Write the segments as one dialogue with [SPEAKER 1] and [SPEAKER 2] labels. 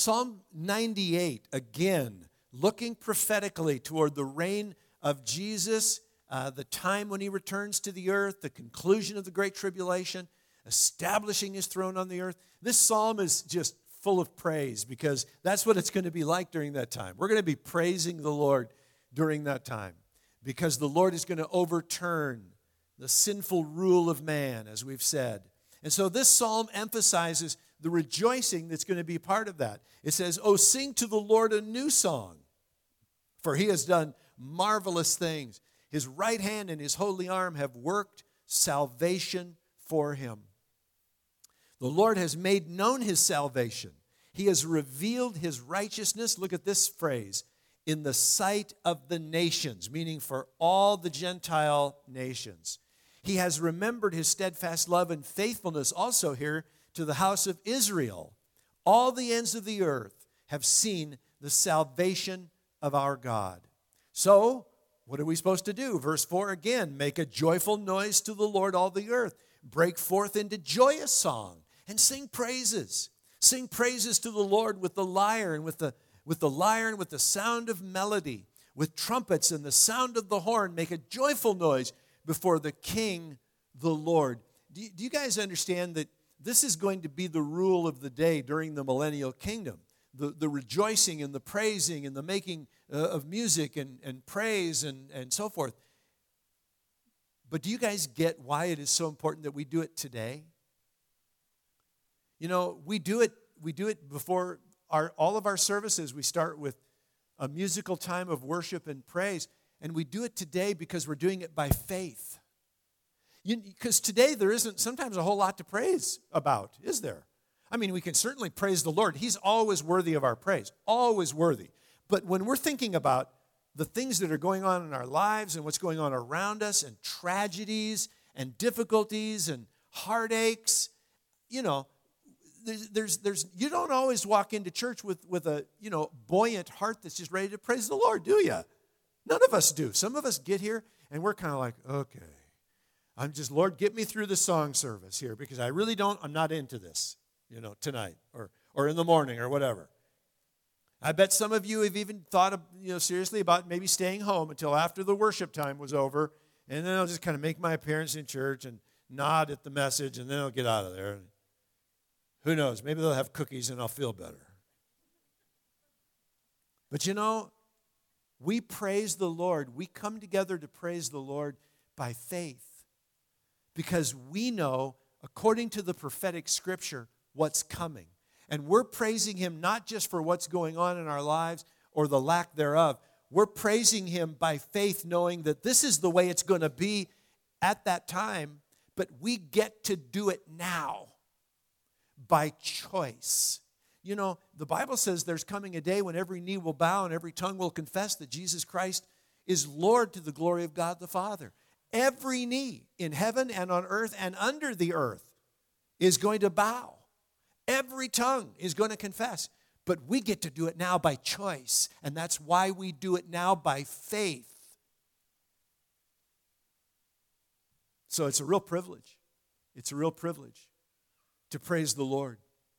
[SPEAKER 1] Psalm 98, again, looking prophetically toward the reign of Jesus, the time when he returns to the earth, the conclusion of the Great Tribulation, establishing his throne on the earth. This psalm is just full of praise because that's what it's going to be like during that time. We're going to be praising the Lord during that time because the Lord is going to overturn the sinful rule of man, as we've said. And so this psalm emphasizes the rejoicing that's going to be part of that. It says, "Oh, sing to the Lord a new song, for he has done marvelous things. His right hand and his holy arm have worked salvation for him. The Lord has made known his salvation. He has revealed his righteousness," look at this phrase, "in the sight of the nations," meaning for all the Gentile nations. He has remembered his steadfast love and faithfulness also here to the house of Israel. All the ends of the earth have seen the salvation of our God. So, what are we supposed to do? Verse 4 again, "Make a joyful noise to the Lord, all the earth. Break forth into joyous song and sing praises. Sing praises to the Lord with the lyre and with the lyre and with the sound of melody, with trumpets and the sound of the horn. Make a joyful noise before the King, the Lord." Do you guys understand that this is going to be the rule of the day during the millennial kingdom? The rejoicing and the praising and the making of music and praise and so forth. But do you guys get why it is so important that we do it today? You know, we do it before all of our services. We start with a musical time of worship and praise, and we do it today because we're doing it by faith. Because today there isn't sometimes a whole lot to praise about, is there? I mean, we can certainly praise the Lord. He's always worthy of our praise, always worthy. But when we're thinking about the things that are going on in our lives and what's going on around us and tragedies and difficulties and heartaches, you know, you don't always walk into church with a, buoyant heart that's just ready to praise the Lord, do you? None of us do. Some of us get here and we're kind of like, okay, Lord, get me through the song service here because I'm not into this, tonight or in the morning or whatever. I bet some of you have even thought of, seriously about maybe staying home until after the worship time was over, and then I'll just kind of make my appearance in church and nod at the message, and then I'll get out of there. Who knows? Maybe they'll have cookies and I'll feel better. But we praise the Lord. We come together to praise the Lord by faith because we know, according to the prophetic scripture, what's coming. And we're praising him not just for what's going on in our lives or the lack thereof. We're praising him by faith, knowing that this is the way it's going to be at that time, but we get to do it now by choice. The Bible says there's coming a day when every knee will bow and every tongue will confess that Jesus Christ is Lord to the glory of God the Father. Every knee in heaven and on earth and under the earth is going to bow. Every tongue is going to confess. But we get to do it now by choice. And that's why we do it now by faith. So it's a real privilege. It's a real privilege to praise the Lord.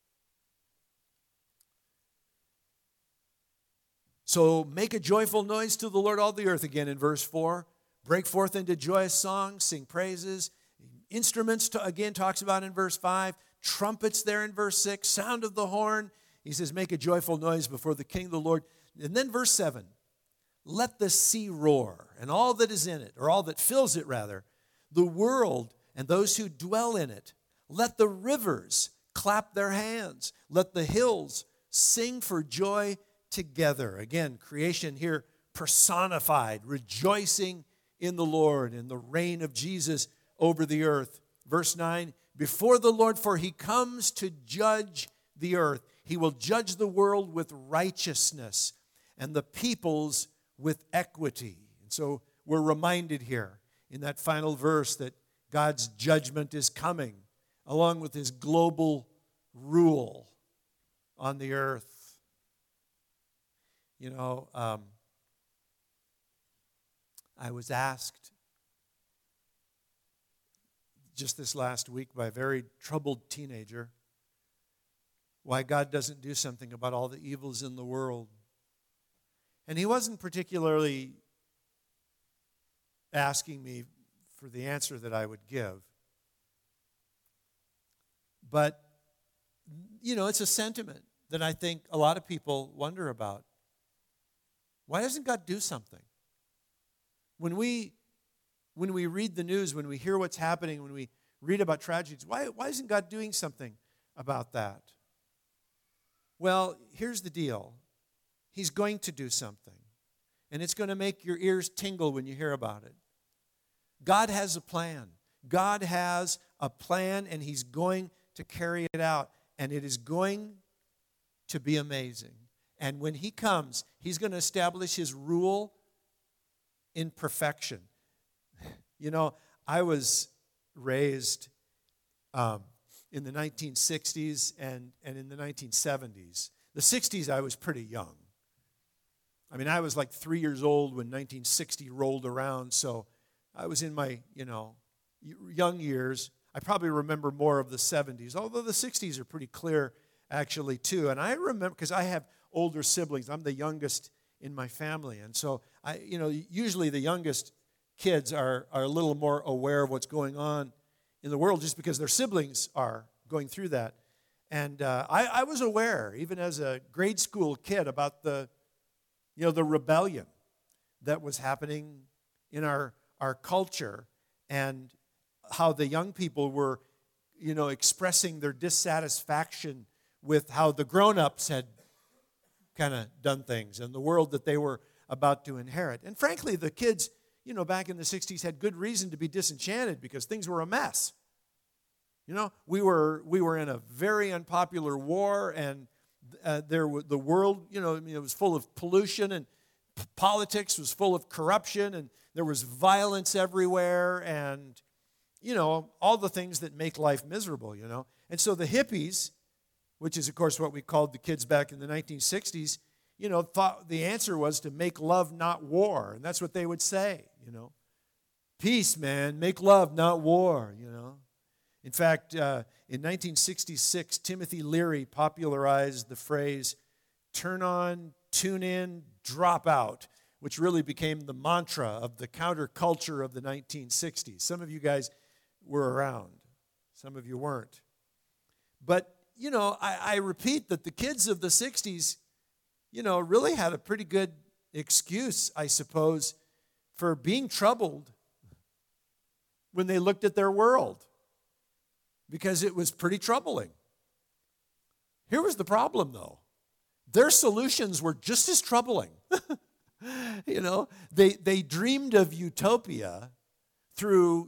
[SPEAKER 1] So make a joyful noise to the Lord, all the earth, again in verse 4. Break forth into joyous songs, sing praises. Instruments, again, talks about in verse 5. Trumpets there in verse 6. Sound of the horn. He says, make a joyful noise before the King, the Lord. And then verse 7. Let the sea roar, and all that is in it, or all that fills it, rather, the world and those who dwell in it. Let the rivers clap their hands. Let the hills sing for joy together. Again, creation here personified, rejoicing in the Lord and the reign of Jesus over the earth. Verse 9, before the Lord, for he comes to judge the earth. He will judge the world with righteousness and the peoples with equity. And so we're reminded here in that final verse that God's judgment is coming along with his global rule on the earth. I was asked just this last week by a very troubled teenager why God doesn't do something about all the evils in the world. And he wasn't particularly asking me for the answer that I would give. But, it's a sentiment that I think a lot of people wonder about. Why doesn't God do something? When we read the news, when we hear what's happening, when we read about tragedies, why isn't God doing something about that? Well, here's the deal. He's going to do something. And it's going to make your ears tingle when you hear about it. God has a plan. God has a plan, and he's going to carry it out. And it is going to be amazing. And when he comes, he's going to establish his rule in perfection. I was raised in the 1960s and in the 1970s. The 60s, I was pretty young. I was like 3 years old when 1960 rolled around, so I was in my, young years. I probably remember more of the 70s, although the 60s are pretty clear, actually, too. And I remember, because I have older siblings. I'm the youngest in my family, and so, usually the youngest kids are a little more aware of what's going on in the world just because their siblings are going through that. And I was aware, even as a grade school kid, about the rebellion that was happening in our culture and how the young people were, expressing their dissatisfaction with how the grown-ups had kind of done things and the world that they were about to inherit. And frankly, the kids, back in the 60s had good reason to be disenchanted because things were a mess. We were in a very unpopular war, and the world, it was full of pollution, and politics was full of corruption, and there was violence everywhere, and all the things that make life miserable. And so the hippies, which is of course what we called the kids back in the 1960s, thought the answer was to make love, not war, and that's what they would say. Peace, man, make love, not war. In fact, in 1966, Timothy Leary popularized the phrase, turn on, tune in, drop out, which really became the mantra of the counterculture of the 1960s. Some of you guys were around. Some of you weren't. But, I repeat that the kids of the 60s, really had a pretty good excuse, I suppose, for being troubled when they looked at their world, because it was pretty troubling. Here was the problem, though. Their solutions were just as troubling. They dreamed of utopia through,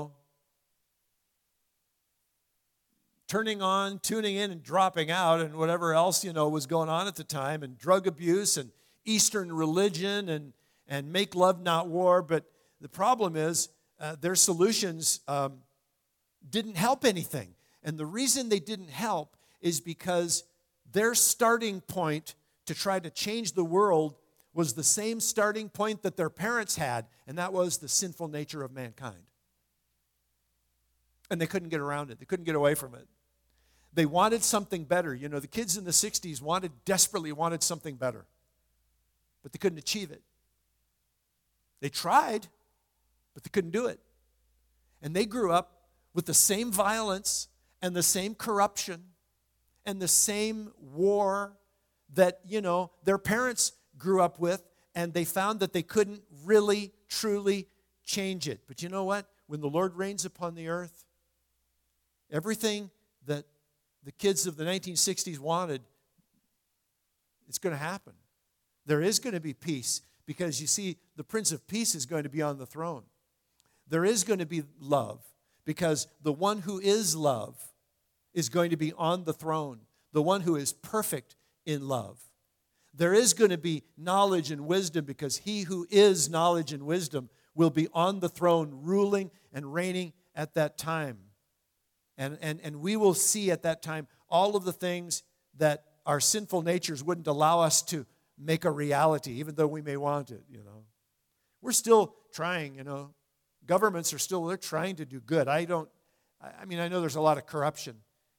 [SPEAKER 1] turning on, tuning in, and dropping out, and whatever else, was going on at the time, and drug abuse, and Eastern religion, and make love, not war. But the problem is their solutions didn't help anything. And the reason they didn't help is because their starting point to try to change the world was the same starting point that their parents had, and that was the sinful nature of mankind. And they couldn't get around it. They couldn't get away from it. They wanted something better. The kids in the 60s desperately wanted something better, but they couldn't achieve it. They tried, but they couldn't do it. And they grew up with the same violence and the same corruption and the same war that, their parents grew up with, and they found that they couldn't really, truly change it. But you know what? When the Lord reigns upon the earth, everything that the kids of the 1960s wanted, it's going to happen. There is going to be peace because, you see, the Prince of Peace is going to be on the throne. There is going to be love because the one who is love is going to be on the throne, the one who is perfect in love. There is going to be knowledge and wisdom because he who is knowledge and wisdom will be on the throne, ruling and reigning at that time. And we will see at that time all of the things that our sinful natures wouldn't allow us to make a reality, even though we may want it, We're still trying, Governments are still, they're trying to do good. I know there's a lot of corruption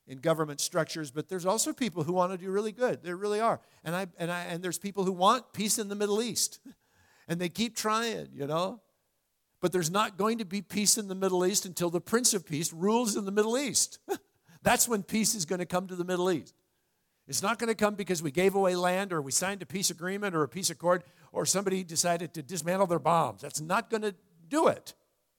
[SPEAKER 1] in government structures, but there's also people who want to do really good. There really are. And there's people who want peace in the Middle East. And they keep trying, But there's not going to be peace in the Middle East until the Prince of Peace rules in the Middle East. That's when peace is going to come to the Middle East. It's not going to come because we gave away land or we signed a peace agreement or a peace accord or somebody decided to dismantle their bombs. That's not going to do it.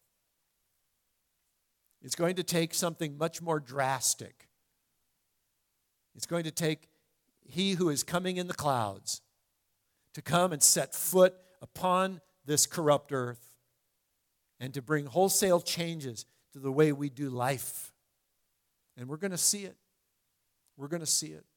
[SPEAKER 1] It's going to take something much more drastic. It's going to take He who is coming in the clouds to come and set foot upon this corrupt earth and to bring wholesale changes to the way we do life. And we're going to see it. We're going to see it.